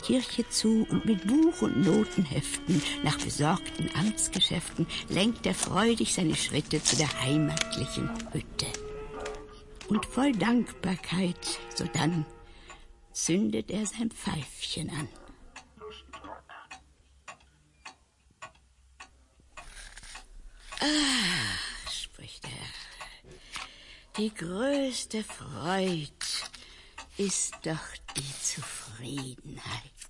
Kirche zu und mit Buch- und Notenheften nach besorgten Amtsgeschäften lenkt er freudig seine Schritte zu der heimatlichen Hütte. Und voll Dankbarkeit, sodann zündet er sein Pfeifchen an. Spricht er, die größte Freud ist doch die Zufriedenheit.